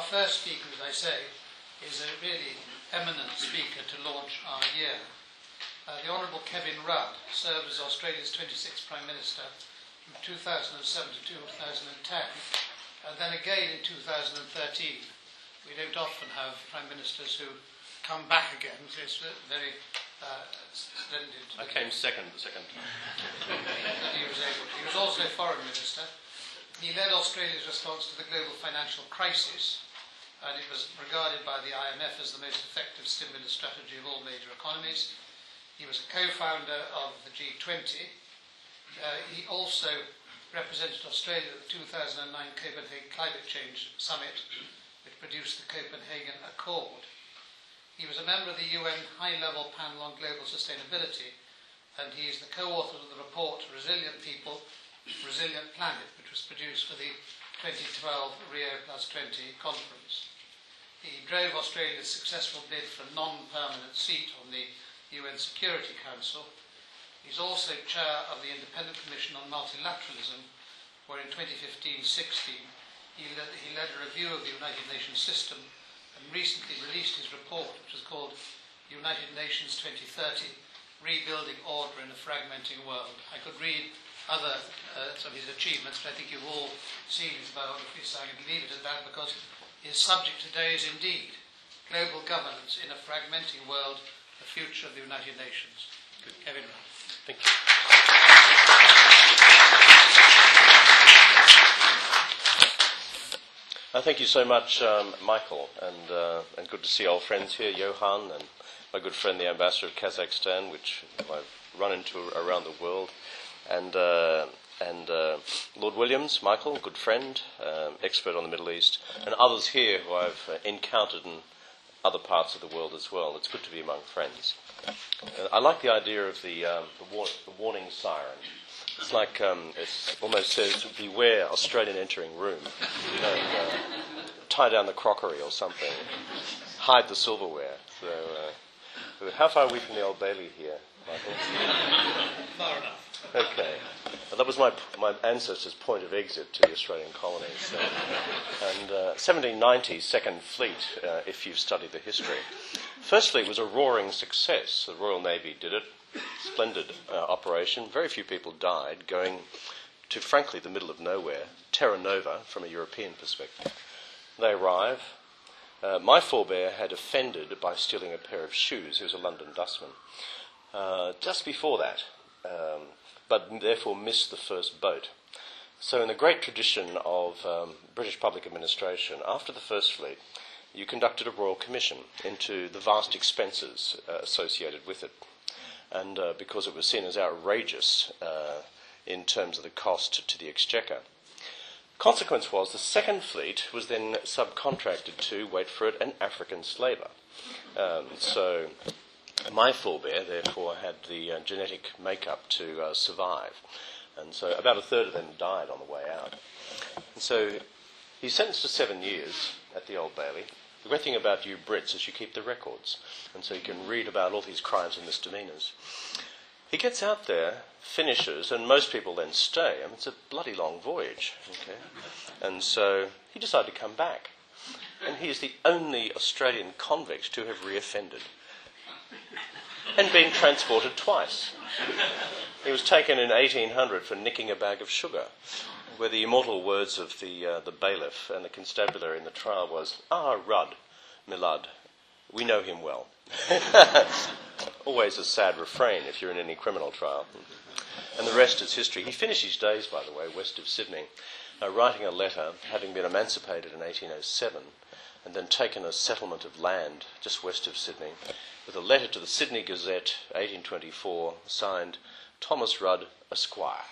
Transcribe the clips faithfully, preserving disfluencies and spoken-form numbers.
our first speaker, as I say, is a really eminent speaker to launch our year. Uh, the Honourable Kevin Rudd served as Australia's twenty-sixth Prime Minister from two thousand seven to two thousand ten, and then again in two thousand thirteen. We don't often have Prime Ministers who come back again, so it's very uh, splendid. I came second the second time. he, was able to. He was also Foreign Minister. He led Australia's response to the global financial crisis, and it was regarded by the I M F as the most effective stimulus strategy of all major economies. He was a co-founder of the G twenty. Uh, he also represented Australia at the two thousand nine Copenhagen Climate Change Summit, which produced the Copenhagen Accord. He was a member of the U N High-Level Panel on Global Sustainability, and he is the co-author of the report Resilient People, Resilient Planet, which was produced for the twenty twelve Rio plus twenty conference. He drove Australia's successful bid for a non-permanent seat on the U N Security Council. He's also chair of the Independent Commission on Multilateralism, where in twenty fifteen sixteen he led, he led a review of the United Nations system and recently released his report, which was called United Nations twenty thirty, Rebuilding Order in a Fragmenting World. I could read other uh, some of his achievements, but I think you've all seen his biography, so I'm going to leave it at that, because his subject today is indeed global governance in a fragmenting world, the future of the United Nations. Good. Kevin Rudd. Thank you. Uh, thank you so much, um, Michael, and uh, and good to see old friends here, Johan, and my good friend, the ambassador of Kazakhstan, which I've run into around the world, and uh, and uh, Lord Williams, Michael, good friend, um, expert on the Middle East, and others here who I've uh, encountered in other parts of the world as well. It's good to be among friends. Uh, I like the idea of the, um, the, war- the warning siren. It's like, um, it almost says, beware Australian entering room. You know, uh, tie down the crockery or something. Hide the silverware. So, uh, how far are we from the Old Bailey here, Michael? Far enough. Okay. Well, that was my my ancestors' point of exit to the Australian colonies. So. And uh, seventeen ninety, Second Fleet, uh, if you've studied the history. Firstly, it was a roaring success. The Royal Navy did it. Splendid uh, operation. Very few people died, going to, frankly, the middle of nowhere. Terra Nova, from a European perspective. They arrive. Uh, my forebear had offended by stealing a pair of shoes. He was a London dustman. Uh, just before that, um, but therefore missed the first boat. So in the great tradition of um, British public administration, after the First Fleet, you conducted a royal commission into the vast expenses uh, associated with it. And uh, because it was seen as outrageous uh, in terms of the cost to the exchequer. Consequence was the Second Fleet was then subcontracted to, wait for it, an African slaver. Um, so my forebear, therefore, had the uh, genetic makeup to uh, survive. And so about a third of them died on the way out. And so he's sentenced to seven years at the Old Bailey. The great thing about you Brits is you keep the records. And so you can read about all these crimes and misdemeanours. He gets out there, finishes, and most people then stay. I mean, it's a bloody long voyage. Okay? And so he decided to come back. And he is the only Australian convict to have reoffended. And been transported twice. He was taken in eighteen hundred for nicking a bag of sugar, where the immortal words of the uh, the bailiff and the constabulary in the trial was, "Ah, Rudd, my lad, we know him well." Always a sad refrain if you're in any criminal trial. And the rest is history. He finished his days, by the way, west of Sydney, uh, writing a letter, having been emancipated in eighteen oh seven, and then taken a settlement of land just west of Sydney, with a letter to the Sydney Gazette, eighteen twenty-four, signed Thomas Rudd, Esquire.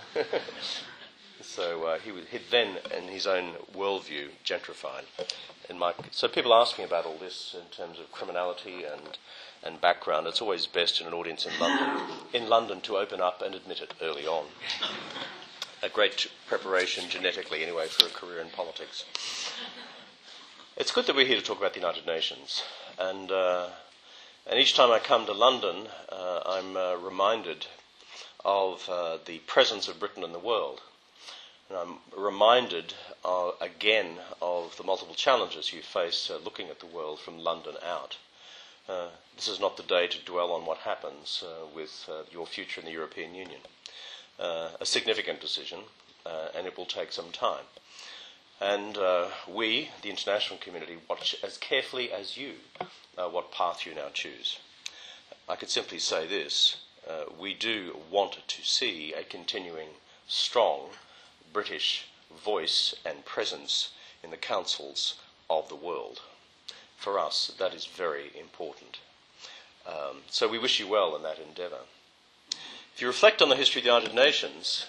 So uh, he was he'd then, in his own worldview, gentrified. In my, so people ask me about all this in terms of criminality and, and background. It's always best in an audience in London, in London to open up and admit it early on. A great preparation, genetically anyway, for a career in politics. It's good that we're here to talk about the United Nations. And, uh, and each time I come to London, uh, I'm uh, reminded of uh, the presence of Britain in the world. And I'm reminded are, again, of the multiple challenges you face uh, looking at the world from London out. Uh, this is not the day to dwell on what happens uh, with uh, your future in the European Union. Uh, a significant decision, uh, and it will take some time. And uh, we, the international community, watch as carefully as you uh, what path you now choose. I could simply say this. Uh, we do want to see a continuing strong British voice and presence in the councils of the world. For us, that is very important. Um, so we wish you well in that endeavour. If you reflect on the history of the United Nations,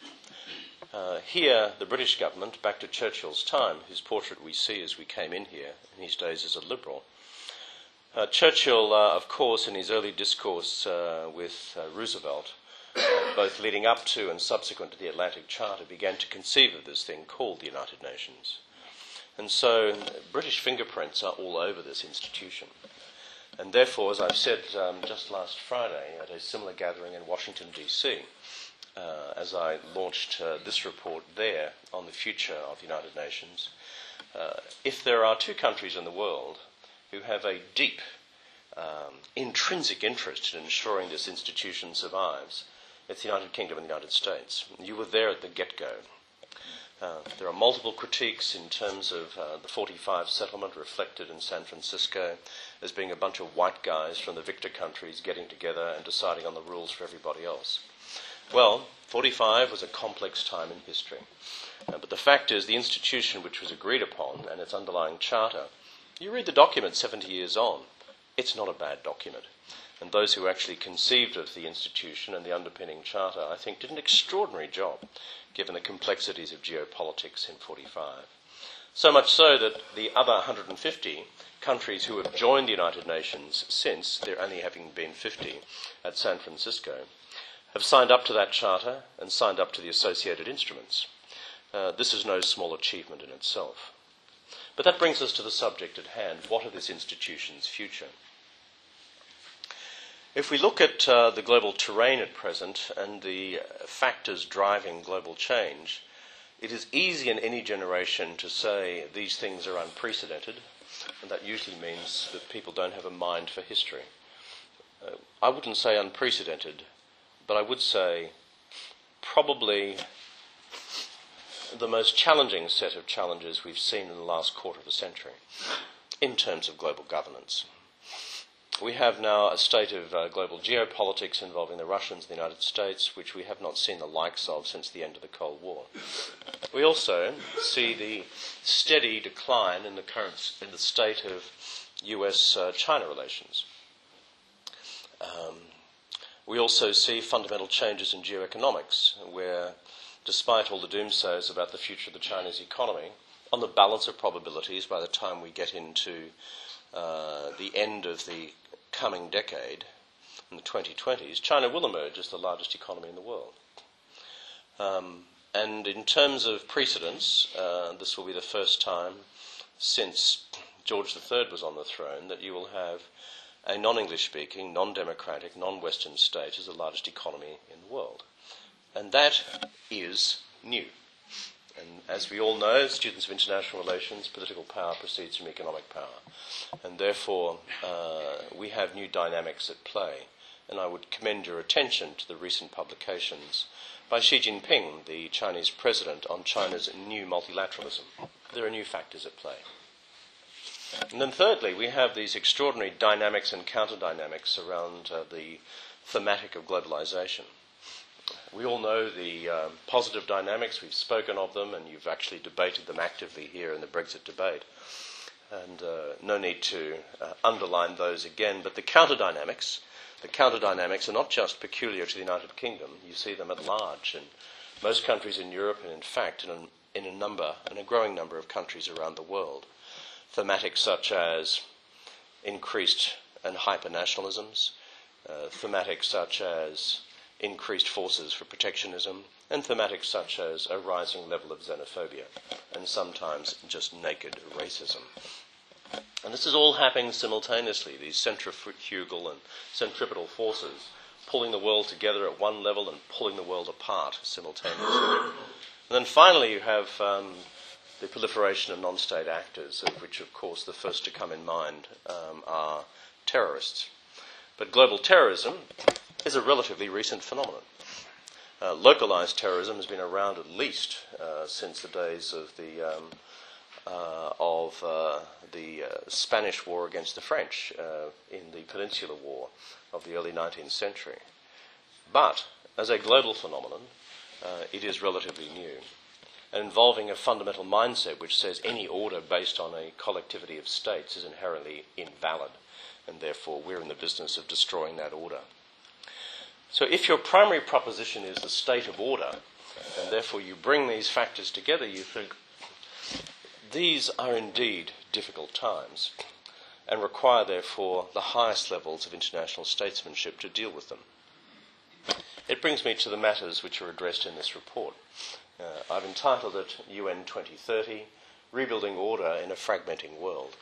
uh, here the British government, back to Churchill's time, whose portrait we see as we came in here in his days as a Liberal, uh, Churchill, uh, of course, in his early discourse uh, with uh, Roosevelt, uh, both leading up to and subsequent to the Atlantic Charter, began to conceive of this thing called the United Nations. And so British fingerprints are all over this institution. And therefore, as I've said um, just last Friday at a similar gathering in Washington, D C, uh, as I launched uh, this report there on the future of the United Nations, uh, if there are two countries in the world who have a deep, um, intrinsic interest in ensuring this institution survives, it's the United Kingdom and the United States. You were there at the get-go. Uh, there are multiple critiques in terms of uh, the forty-five settlement reflected in San Francisco as being a bunch of white guys from the victor countries getting together and deciding on the rules for everybody else. Well, forty-five was a complex time in history. Uh, but the fact is the institution which was agreed upon and its underlying charter, you read the document seventy years on, it's not a bad document. And those who actually conceived of the institution and the underpinning charter, I think, did an extraordinary job, given the complexities of geopolitics in forty-five. So much so that the other one hundred fifty countries who have joined the United Nations since, there only having been fifty at San Francisco, have signed up to that charter and signed up to the associated instruments. Uh, this is no small achievement in itself. But that brings us to the subject at hand. What are this institution's future? If we look at uh, the global terrain at present and the factors driving global change, it is easy in any generation to say these things are unprecedented, and that usually means that people don't have a mind for history. Uh, I wouldn't say unprecedented, but I would say probably the most challenging set of challenges we've seen in the last quarter of a century in terms of global governance. We have now a state of uh, global geopolitics involving the Russians and the United States, which we have not seen the likes of since the end of the Cold War. We also see the steady decline in the current in the state of U S China relations. Um, we also see fundamental changes in geoeconomics, where, despite all the doomsayers about the future of the Chinese economy, on the balance of probabilities, by the time we get into uh, the end of the coming decade, in the twenty twenties, China will emerge as the largest economy in the world. Um, and in terms of precedence, uh, this will be the first time since George the Third was on the throne that you will have a non-English speaking, non-democratic, non-Western state as the largest economy in the world. And that is new. And as we all know, students of international relations, political power proceeds from economic power. And therefore, uh, we have new dynamics at play. And I would commend your attention to the recent publications by Xi Jinping, the Chinese president, on China's new multilateralism. There are new factors at play. And then thirdly, we have these extraordinary dynamics and counter-dynamics around uh, the thematic of globalization. We all know the uh, positive dynamics, we've spoken of them, and you've actually debated them actively here in the Brexit debate. And uh, no need to uh, underline those again, but the counter-dynamics, the counter-dynamics are not just peculiar to the United Kingdom. You see them at large in most countries in Europe, and in fact in a, in a number, in a growing number of countries around the world. Thematics such as increased and hyper-nationalisms, uh, thematics such as increased forces for protectionism, and thematics such as a rising level of xenophobia, and sometimes just naked racism. And this is all happening simultaneously, these centrifugal and centripetal forces pulling the world together at one level and pulling the world apart simultaneously. And then finally you have um, the proliferation of non-state actors, of which, of course, the first to come in mind um, are terrorists. But global terrorism is a relatively recent phenomenon. Uh, localized terrorism has been around at least uh, since the days of the um, uh, of uh, the uh, Spanish War against the French uh, in the Peninsular War of the early nineteenth century. But as a global phenomenon, uh, it is relatively new, and involving a fundamental mindset which says any order based on a collectivity of states is inherently invalid, and therefore we're in the business of destroying that order. So if your primary proposition is the state of order, and therefore you bring these factors together, you think these are indeed difficult times and require, therefore, the highest levels of international statesmanship to deal with them. It brings me to the matters which are addressed in this report. Uh, I've entitled it U N twenty thirty, Rebuilding Order in a Fragmenting World.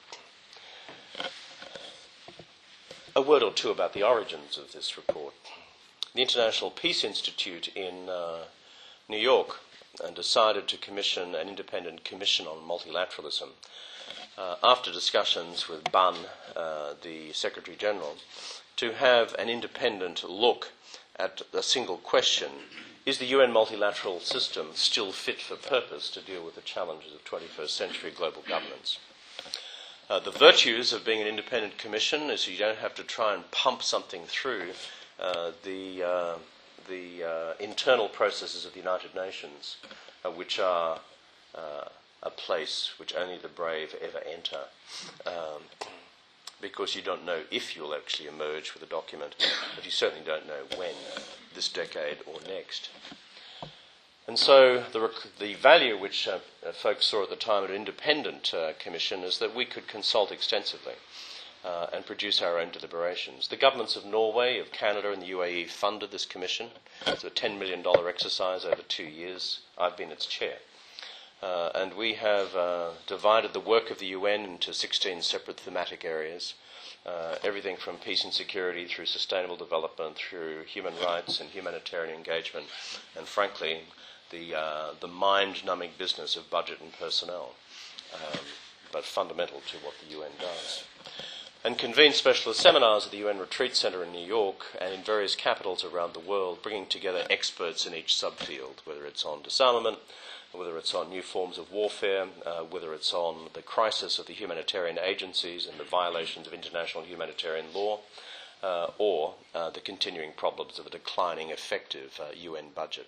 A word or two about the origins of this report. The International Peace Institute in uh, New York uh, decided to commission an independent commission on multilateralism uh, after discussions with Ban, uh, the Secretary General, to have an independent look at a single question: is the U N multilateral system still fit for purpose to deal with the challenges of twenty-first century global governance? Uh, the virtues of being an independent commission is you don't have to try and pump something through uh, the, uh, the uh, internal processes of the United Nations, uh, which are uh, a place which only the brave ever enter, um, because you don't know if you'll actually emerge with a document, but you certainly don't know when, this decade or next. And so the, rec- the value which uh, uh, folks saw at the time at an independent uh, commission is that we could consult extensively uh, and produce our own deliberations. The governments of Norway, of Canada and the U A E funded this commission. It's a ten million dollars exercise over two years. I've been its chair. Uh, and we have uh, divided the work of the U N into sixteen separate thematic areas, uh, everything from peace and security through sustainable development, through human rights and humanitarian engagement, and frankly, the, uh, the mind-numbing business of budget and personnel, um, but fundamental to what the U N does. And convened specialist seminars at the U N Retreat Centre in New York and in various capitals around the world, bringing together experts in each subfield, whether it's on disarmament, whether it's on new forms of warfare, uh, whether it's on the crisis of the humanitarian agencies and the violations of international humanitarian law, uh, or uh, the continuing problems of a declining effective uh, U N budget.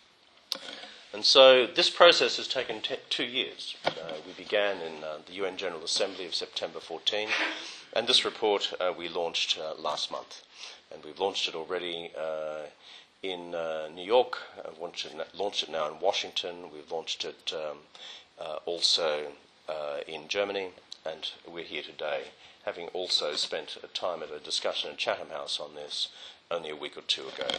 And so this process has taken te- two years. Uh, we began in uh, the U N General Assembly of September fourteenth, and this report uh, we launched uh, last month. And we've launched it already uh, in uh, New York, I've launched it, launched it now in Washington, we've launched it um, uh, also uh, in Germany, and we're here today, having also spent a time at a discussion at Chatham House on this only a week or two ago.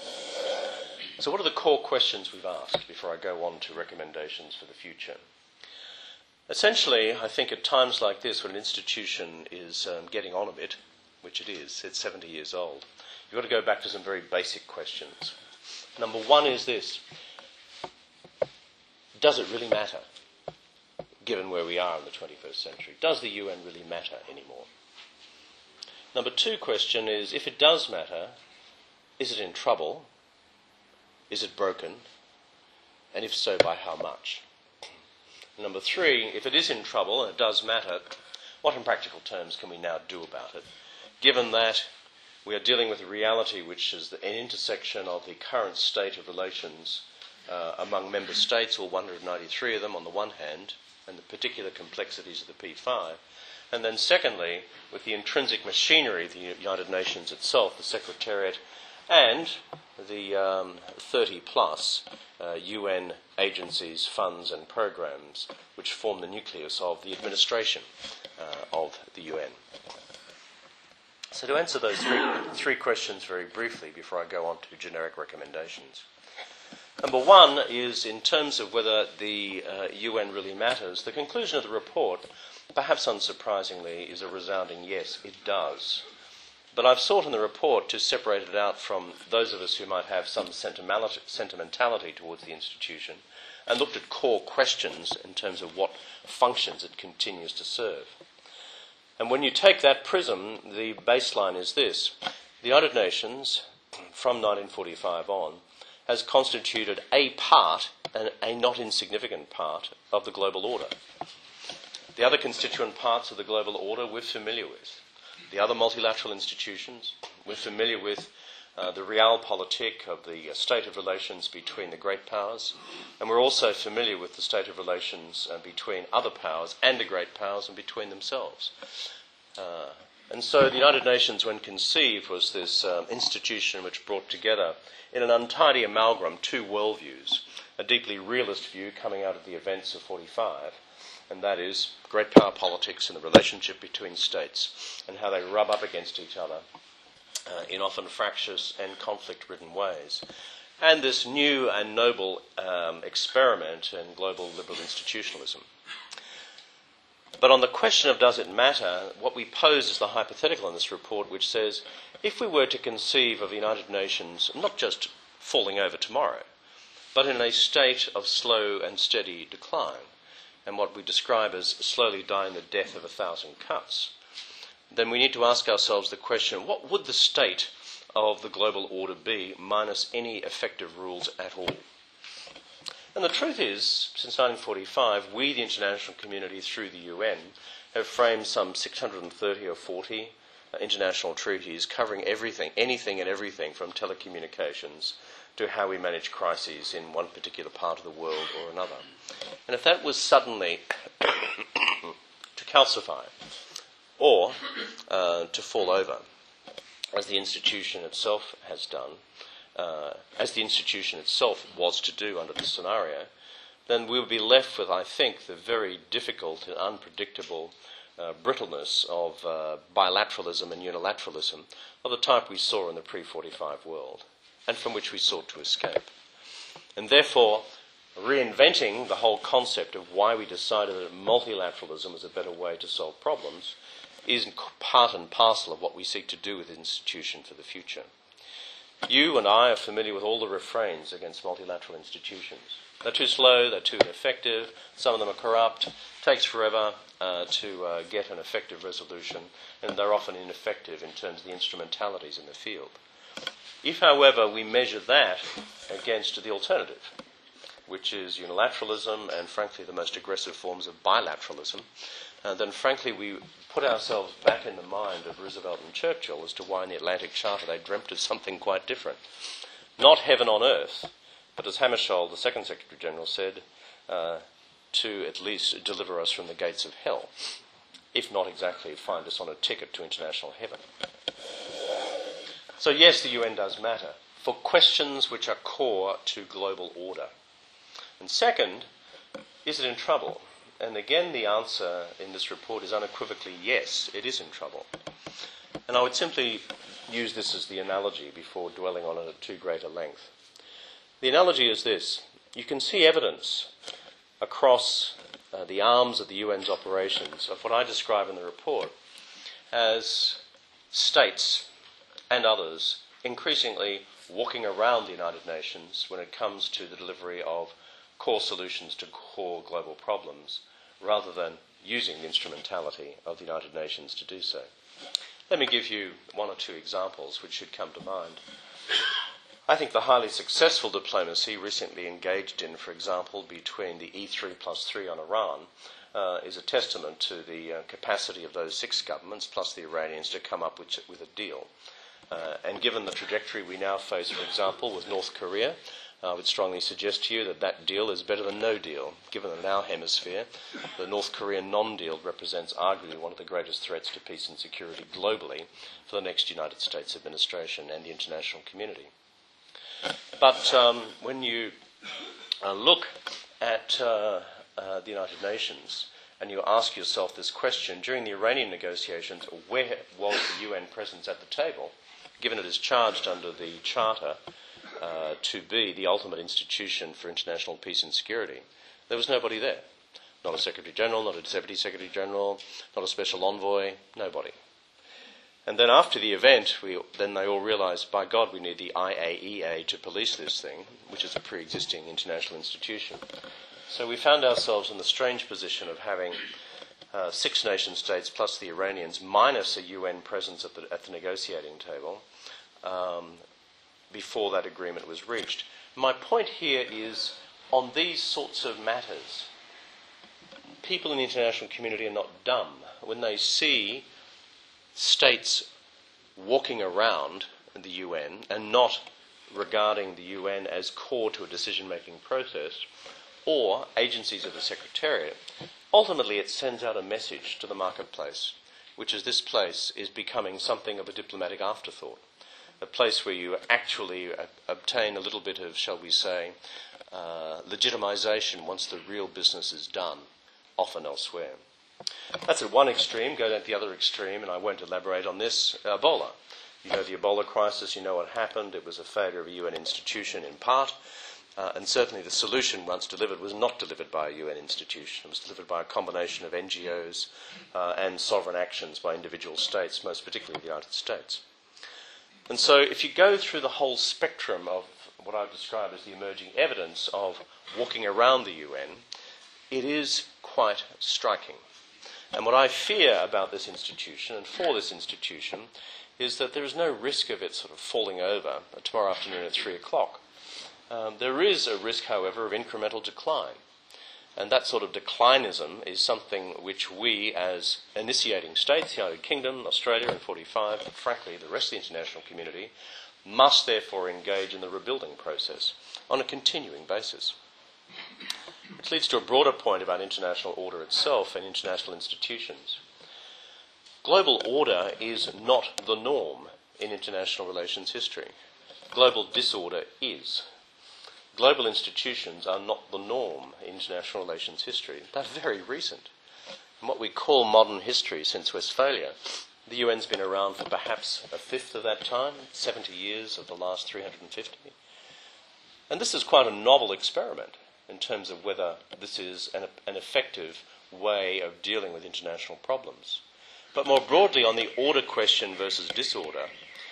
So what are the core questions we've asked before I go on to recommendations for the future? Essentially, I think at times like this, when an institution is um, getting on a bit, which it is, it's seventy years old, you've got to go back to some very basic questions. Number one is this: does it really matter, given where we are in the twenty-first century? Does the U N really matter anymore? Number two question is, if it does matter, is it in trouble? Is it broken? And if so, by how much? Number three, if it is in trouble and it does matter, what in practical terms can we now do about it, given that we are dealing with a reality which is an intersection of the current state of relations uh, among member states, all one hundred ninety-three of them on the one hand, and the particular complexities of the P five, and then secondly, with the intrinsic machinery of the United Nations itself, the Secretariat, and the um, thirty plus uh, U N agencies, funds and programs which form the nucleus of the administration uh, of the U N. So to answer those three, three questions very briefly before I go on to generic recommendations. Number one is, in terms of whether the uh, U N really matters, the conclusion of the report, perhaps unsurprisingly, is a resounding yes, it does. But I've sought in the report to separate it out from those of us who might have some sentimentality towards the institution and looked at core questions in terms of what functions it continues to serve. And when you take that prism, the baseline is this. The United Nations, from nineteen forty-five on, has constituted a part, and a not insignificant part, of the global order. The other constituent parts of the global order we're familiar with. The other multilateral institutions, we're familiar with uh, the realpolitik of the uh, state of relations between the great powers, and we're also familiar with the state of relations uh, between other powers and the great powers and between themselves. Uh, and so the United Nations, when conceived, was this um, institution which brought together in an untidy amalgam two worldviews, a deeply realist view coming out of the events of forty-five, and that is great power politics and the relationship between states and how they rub up against each other uh, in often fractious and conflict-ridden ways. And this new and noble um, experiment in global liberal institutionalism. But on the question of does it matter, what we pose is the hypothetical in this report, which says if we were to conceive of the United Nations not just falling over tomorrow, but in a state of slow and steady decline, and what we describe as slowly dying the death of a thousand cuts, then we need to ask ourselves the question, what would the state of the global order be minus any effective rules at all? And the truth is, since nineteen forty-five, we, the international community, through the U N, have framed some six hundred thirty or forty uh, international treaties covering everything, anything and everything from telecommunications to how we manage crises in one particular part of the world or another. And if that was suddenly to calcify or uh, to fall over, as the institution itself has done, uh, as the institution itself was to do under this scenario, then we would be left with, I think, the very difficult and unpredictable uh, brittleness of uh, bilateralism and unilateralism of the type we saw in the pre forty-five world, and from which we sought to escape. And therefore, reinventing the whole concept of why we decided that multilateralism was a better way to solve problems is part and parcel of what we seek to do with the institution for the future. You and I are familiar with all the refrains against multilateral institutions. They're too slow, they're too ineffective, some of them are corrupt, takes forever uh, to uh, get an effective resolution, and they're often ineffective in terms of the instrumentalities in the field. If, however, we measure that against the alternative, which is unilateralism and, frankly, the most aggressive forms of bilateralism, uh, then, frankly, we put ourselves back in the mind of Roosevelt and Churchill as to why in the Atlantic Charter they dreamt of something quite different. Not heaven on earth, but as Hammarskjöld, the second Secretary-General, said, uh, to at least deliver us from the gates of hell, if not exactly find us on a ticket to international heaven. So yes, the U N does matter for questions which are core to global order. And second, is it in trouble? And again, the answer in this report is unequivocally yes, it is in trouble. And I would simply use this as the analogy before dwelling on it at too great a length. The analogy is this. You can see evidence across uh, the arms of the U N's operations of what I describe in the report as states and others increasingly walking around the United Nations when it comes to the delivery of core solutions to core global problems, rather than using the instrumentality of the United Nations to do so. Let me give you one or two examples which should come to mind. I think the highly successful diplomacy recently engaged in, for example, between the E three plus three on Iran uh, is a testament to the uh, capacity of those six governments, plus the Iranians, to come up with, with a deal. Uh, and given the trajectory we now face, for example, with North Korea, I would strongly suggest to you that that deal is better than no deal. Given that in our hemisphere, the North Korean non-deal represents arguably one of the greatest threats to peace and security globally for the next United States administration and the international community. But um, when you uh, look at uh, uh, the United Nations and you ask yourself this question, during the Iranian negotiations, where was the U N presence at the table, given it is charged under the Charter Uh, to be the ultimate institution for international peace and security? There was nobody there. Not a Secretary-General, not a Deputy Secretary-General, not a Special Envoy, nobody. And then after the event, we, then they all realised, by God, we need the I A E A to police this thing, which is a pre-existing international institution. So we found ourselves in the strange position of having uh, six nation states plus the Iranians, minus a U N presence at the, at the negotiating table, um, before that agreement was reached. My point here is, on these sorts of matters, people in the international community are not dumb. When they see states walking around the U N and not regarding the U N as core to a decision-making process, or agencies of the Secretariat, ultimately it sends out a message to the marketplace, which is this place is becoming something of a diplomatic afterthought, a place where you actually uh, obtain a little bit of, shall we say, uh, legitimization once the real business is done, often elsewhere. That's at one extreme. Go down to the other extreme, and I won't elaborate on this, Ebola. You know the Ebola crisis, you know what happened. It was a failure of a U N institution in part, uh, and certainly the solution once delivered was not delivered by a U N institution. It was delivered by a combination of N G Os uh, and sovereign actions by individual states, most particularly the United States. And so if you go through the whole spectrum of what I've described as the emerging evidence of walking around the U N, it is quite striking. And what I fear about this institution and for this institution is that there is no risk of it sort of falling over tomorrow afternoon at three o'clock. Um, there is a risk, however, of incremental decline. And that sort of declinism is something which we, as initiating states, the United Kingdom, Australia in forty-five, and frankly the rest of the international community, must therefore engage in the rebuilding process on a continuing basis. Which leads to a broader point about international order itself and international institutions. Global order is not the norm in international relations history. Global disorder is. Global institutions are not the norm in international relations history. They're very recent. In what we call modern history since Westphalia, the U N's been around for perhaps a fifth of that time, seventy years of the last three hundred fifty. And this is quite a novel experiment in terms of whether this is an, an effective way of dealing with international problems. But more broadly, on the order question versus disorder,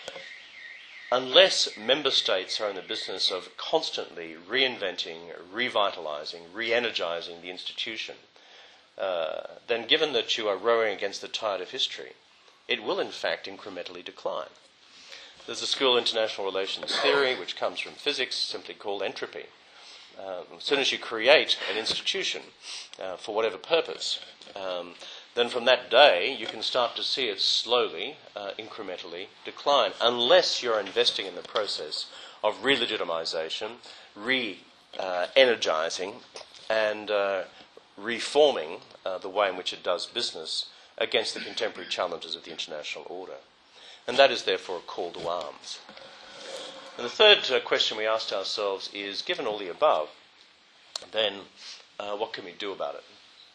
unless member states are in the business of constantly reinventing, revitalising, re-energising the institution, uh, then given that you are rowing against the tide of history, it will in fact incrementally decline. There's a school of international relations theory which comes from physics, simply called entropy. Um, as soon as you create an institution uh, for whatever purpose, um, then from that day you can start to see it slowly, uh, incrementally decline, unless you're investing in the process of re-legitimisation, re-energising, and uh, reforming uh, the way in which it does business against the contemporary challenges of the international order. And that is therefore a call to arms. And the third uh, question we asked ourselves is, given all the above, then uh, what can we do about it?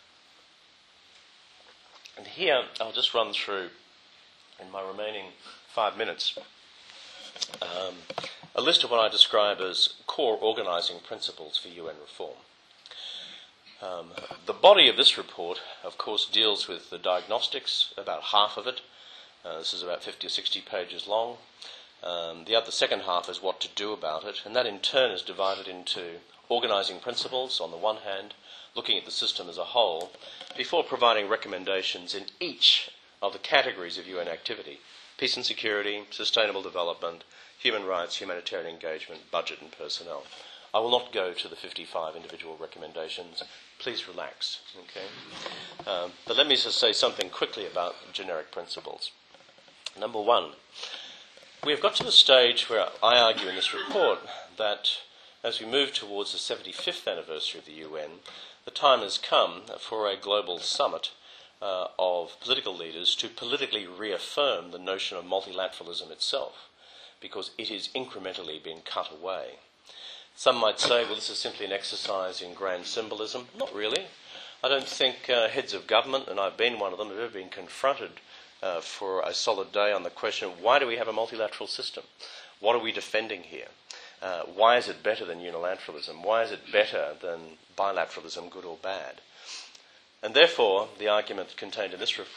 And here I'll just run through, in my remaining five minutes, um, a list of what I describe as core organising principles for U N reform. Um, the body of this report, of course, deals with the diagnostics, about half of it. Uh, this is about fifty or sixty pages long. Um, the other second half is what to do about it, and that in turn is divided into organising principles on the one hand, looking at the system as a whole, before providing recommendations in each of the categories of U N activity: peace and security, sustainable development, human rights, humanitarian engagement, budget and personnel. I will not go to the fifty-five individual recommendations. Please relax, okay? Um, but let me just say something quickly about generic principles. Number one, we have got to the stage where I argue in this report that as we move towards the seventy-fifth anniversary of the U N, the time has come for a global summit uh, of political leaders to politically reaffirm the notion of multilateralism itself, because it is incrementally being cut away. Some might say, well, this is simply an exercise in grand symbolism. Not really. I don't think uh, heads of government, and I've been one of them, have ever been confronted uh, for a solid day on the question of why do we have a multilateral system? What are we defending here? Uh, why is it better than unilateralism? Why is it better than bilateralism, good or bad? And therefore, the argument contained in this report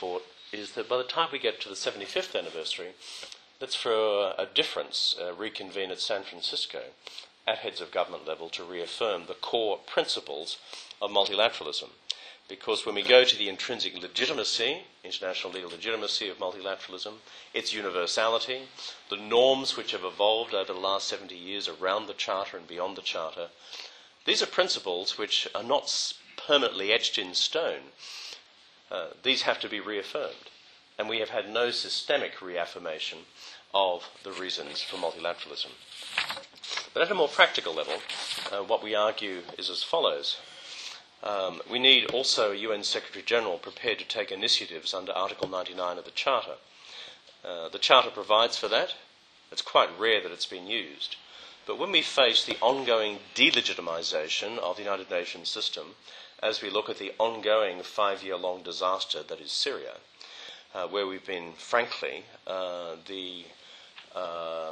is that by the time we get to the seventy-fifth anniversary, let's for a difference uh, reconvene at San Francisco at heads of government level to reaffirm the core principles of multilateralism. Because when we go to the intrinsic legitimacy, international legal legitimacy of multilateralism, its universality, the norms which have evolved over the last seventy years around the Charter and beyond the Charter, these are principles which are not permanently etched in stone. Uh, these have to be reaffirmed. And we have had no systemic reaffirmation of the reasons for multilateralism. But at a more practical level, uh, what we argue is as follows. Um, we need also a U N Secretary-General prepared to take initiatives under Article ninety-nine of the Charter. Uh, the Charter provides for that. It's quite rare that it's been used. But when we face the ongoing delegitimisation of the United Nations system, as we look at the ongoing five-year-long disaster that is Syria, uh, where we've been, frankly, uh, the, uh,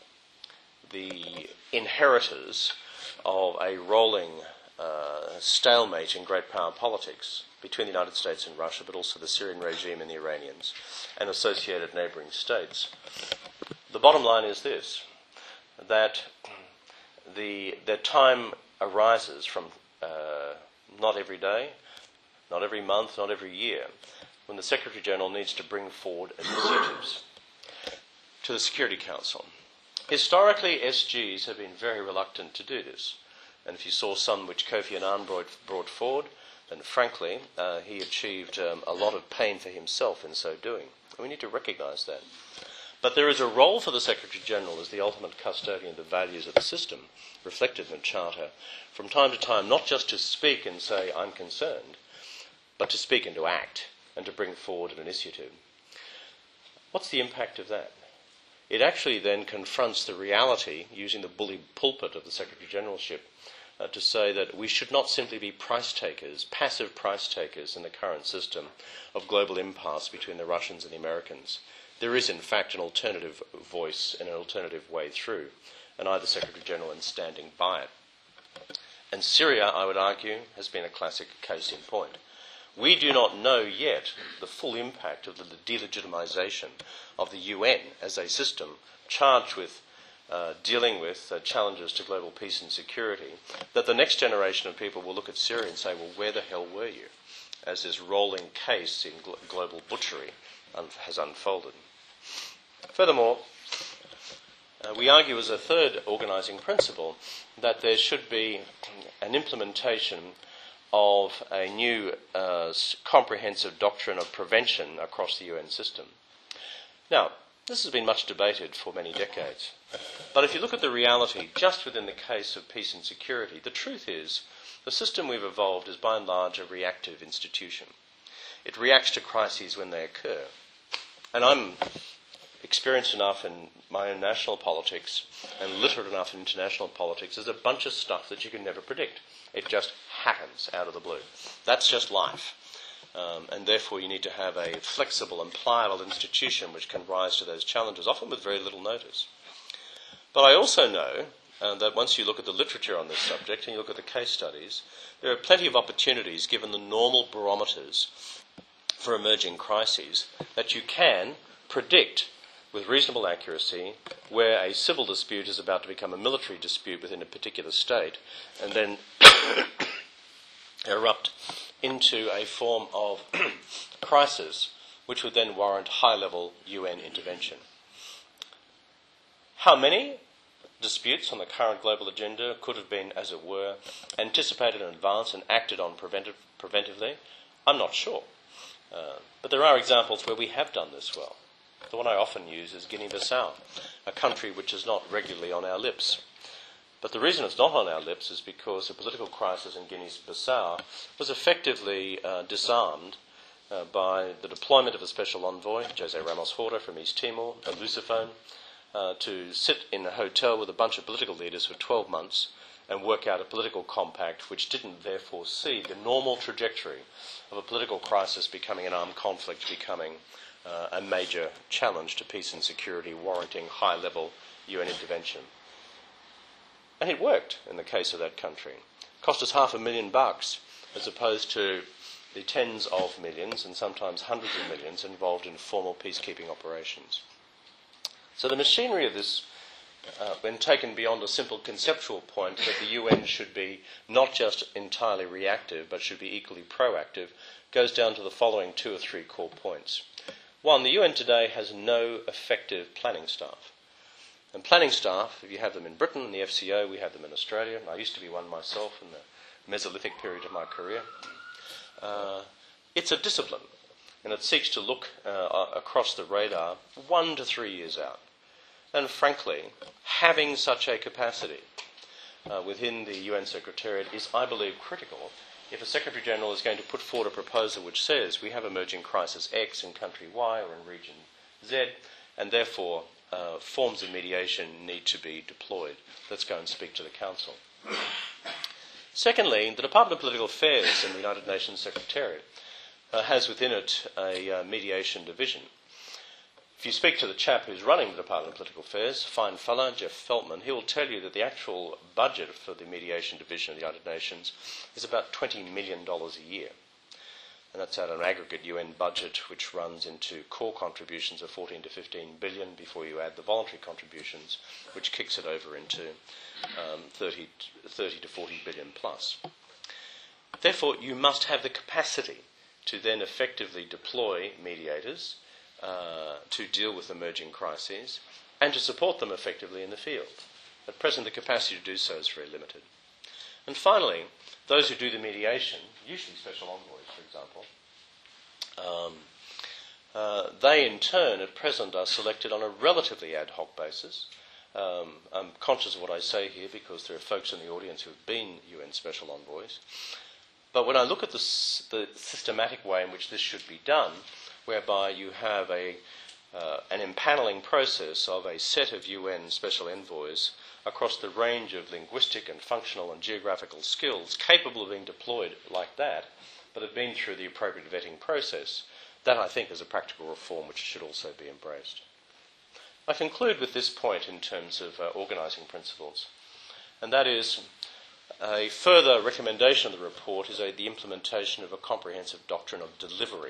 the inheritors of a rolling Uh, stalemate in great power politics between the United States and Russia, but also the Syrian regime and the Iranians and associated neighbouring states. The bottom line is this, that the, the time arises from uh, not every day, not every month, not every year, when the Secretary-General needs to bring forward initiatives to the Security Council. Historically, S Gs have been very reluctant to do this. And if you saw some which Kofi Annan brought, brought forward, then frankly, uh, he achieved um, a lot of pain for himself in so doing. And we need to recognise that. But there is a role for the Secretary-General as the ultimate custodian of the values of the system, reflected in the Charter, from time to time, not just to speak and say, I'm concerned, but to speak and to act, and to bring forward an initiative. What's the impact of that? It actually then confronts the reality, using the bully pulpit of the Secretary-Generalship, uh, to say that we should not simply be price takers, passive price takers in the current system of global impasse between the Russians and the Americans. There is, in fact, an alternative voice and an alternative way through, and I, the Secretary-General, am standing by it. And Syria, I would argue, has been a classic case in point. We do not know yet the full impact of the delegitimisation of the U N as a system charged with uh, dealing with uh, challenges to global peace and security, that the next generation of people will look at Syria and say, well, where the hell were you? As this rolling case in gl- global butchery un- has unfolded. Furthermore, uh, we argue as a third organising principle that there should be an implementation of a new uh, comprehensive doctrine of prevention across the U N system. Now, this has been much debated for many decades. But if you look at the reality just within the case of peace and security, the truth is the system we've evolved is by and large a reactive institution. It reacts to crises when they occur. And I'm experienced enough in my own national politics and literate enough in international politics. There's a bunch of stuff that you can never predict. It just happens out of the blue. That's just life. Um, and therefore you need to have a flexible and pliable institution which can rise to those challenges, often with very little notice. But I also know uh, that once you look at the literature on this subject and you look at the case studies, there are plenty of opportunities, given the normal barometers for emerging crises, that you can predict with reasonable accuracy where a civil dispute is about to become a military dispute within a particular state and then erupt into a form of crisis which would then warrant high-level U N intervention. How many disputes on the current global agenda could have been, as it were, anticipated in advance and acted on preventive, preventively? I'm not sure. Uh, but there are examples where we have done this well. The one I often use is Guinea-Bissau, a country which is not regularly on our lips. But the reason it's not on our lips is because the political crisis in Guinea-Bissau was effectively uh, disarmed uh, by the deployment of a special envoy, José Ramos Horta from East Timor, a Lusophone, uh, to sit in a hotel with a bunch of political leaders for twelve months and work out a political compact which didn't therefore see the normal trajectory of a political crisis becoming an armed conflict, becoming uh, a major challenge to peace and security, warranting high-level U N intervention. And it worked in the case of that country. It cost us half a million bucks, as opposed to the tens of millions and sometimes hundreds of millions involved in formal peacekeeping operations. So the machinery of this, uh, when taken beyond a simple conceptual point that the U N should be not just entirely reactive but should be equally proactive, goes down to the following two or three core points. One, the U N today has no effective planning staff. And planning staff, if you have them in Britain, in the F C O, we have them in Australia. I used to be one myself in the Mesolithic period of my career. Uh, it's a discipline, and it seeks to look uh, across the radar one to three years out. And frankly, having such a capacity uh, within the U N Secretariat is, I believe, critical if a Secretary-General is going to put forward a proposal which says we have emerging crisis X in country Y or in region Z, and therefore uh, forms of mediation need to be deployed. Let's go and speak to the Council. Secondly, the Department of Political Affairs in the United Nations Secretariat uh, has within it a uh, mediation division. If you speak to the chap who's running the Department of Political Affairs, fine fellow, Jeff Feltman, he will tell you that the actual budget for the mediation division of the United Nations is about twenty million dollars a year. And that's at an aggregate U N budget which runs into core contributions of fourteen to fifteen billion before you add the voluntary contributions, which kicks it over into um, thirty to forty billion plus. Therefore, you must have the capacity to then effectively deploy mediators uh, to deal with emerging crises and to support them effectively in the field. At present, the capacity to do so is very limited. And finally, those who do the mediation, usually special envoys, for example, um, uh, they in turn at present are selected on a relatively ad hoc basis. Um, I'm conscious of what I say here because there are folks in the audience who have been U N special envoys. But when I look at the, s- the systematic way in which this should be done, whereby you have a, uh, an empanelling process of a set of U N special envoys across the range of linguistic and functional and geographical skills capable of being deployed like that, but have been through the appropriate vetting process, that I think is a practical reform which should also be embraced. I conclude with this point in terms of uh, organising principles, and that is a further recommendation of the report is a, the implementation of a comprehensive doctrine of delivery.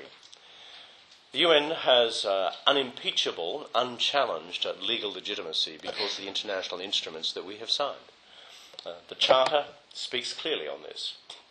The U N has uh, unimpeachable, unchallenged uh, legal legitimacy because of the international instruments that we have signed. Uh, the Charter speaks clearly on this.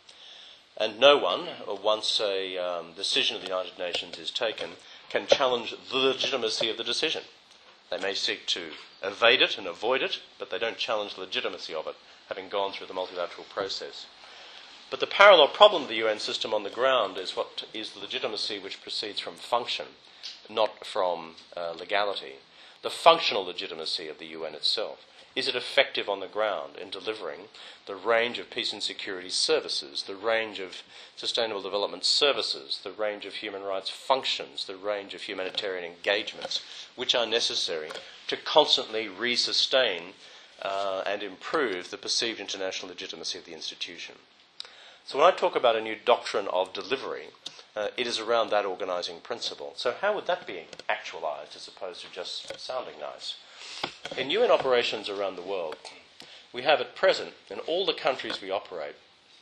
And no one, uh, once a um, decision of the United Nations is taken, can challenge the legitimacy of the decision. They may seek to evade it and avoid it, but they don't challenge the legitimacy of it, having gone through the multilateral process. But the parallel problem of the U N system on the ground is what is the legitimacy which proceeds from function, not from uh, legality. The functional legitimacy of the U N itself. Is it effective on the ground in delivering the range of peace and security services, the range of sustainable development services, the range of human rights functions, the range of humanitarian engagements, which are necessary to constantly re-sustain uh, and improve the perceived international legitimacy of the institution? So when I talk about a new doctrine of delivery, uh, it is around that organising principle. So how would that be actualised as opposed to just sounding nice? In U N operations around the world, we have at present, in all the countries we operate,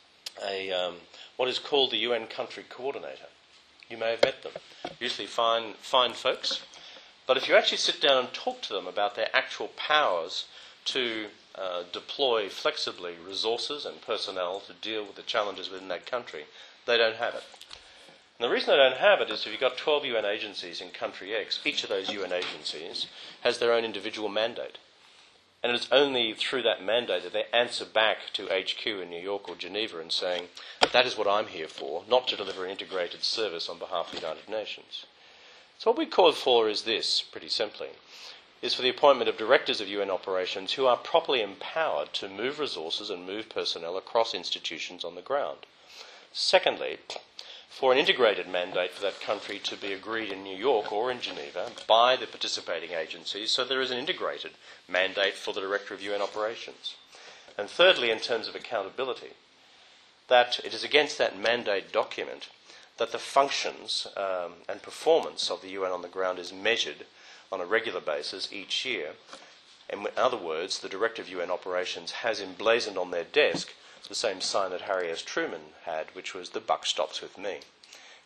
a um, what is called the U N Country Coordinator. You may have met them. Usually fine, fine folks. But if you actually sit down and talk to them about their actual powers to uh, deploy flexibly resources and personnel to deal with the challenges within that country, they don't have it. And the reason they don't have it is if you've got twelve U N agencies in country X, each of those U N agencies has their own individual mandate. And it's only through that mandate that they answer back to H Q in New York or Geneva and saying, that is what I'm here for, not to deliver an integrated service on behalf of the United Nations. So what we call for is this, pretty simply, is for the appointment of directors of U N operations who are properly empowered to move resources and move personnel across institutions on the ground. Secondly, for an integrated mandate for that country to be agreed in New York or in Geneva by the participating agencies, so there is an integrated mandate for the Director of U N Operations. And thirdly, in terms of accountability, that it is against that mandate document that the functions um, and performance of the U N on the ground is measured on a regular basis each year. In other words, the Director of U N Operations has emblazoned on their desk the same sign that Harry S. Truman had, which was "the buck stops with me."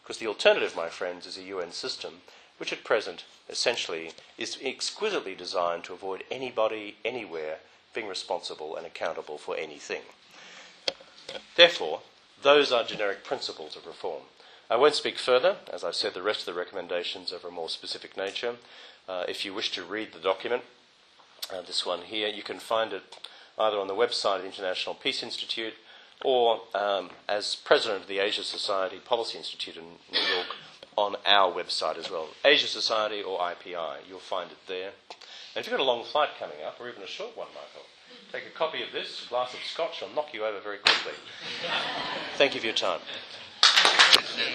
Because the alternative, my friends, is a U N system which at present essentially is exquisitely designed to avoid anybody, anywhere, being responsible and accountable for anything. Therefore, those are generic principles of reform. I won't speak further. As I've said, the rest of the recommendations are of a more specific nature. Uh, if you wish to read the document, uh, this one here, you can find it either on the website of the International Peace Institute or um, as president of the Asia Society Policy Institute in New York on our website as well. Asia Society or I P I, you'll find it there. And if you've got a long flight coming up, or even a short one, Michael, take a copy of this, a glass of scotch, I'll knock you over very quickly. Thank you for your time.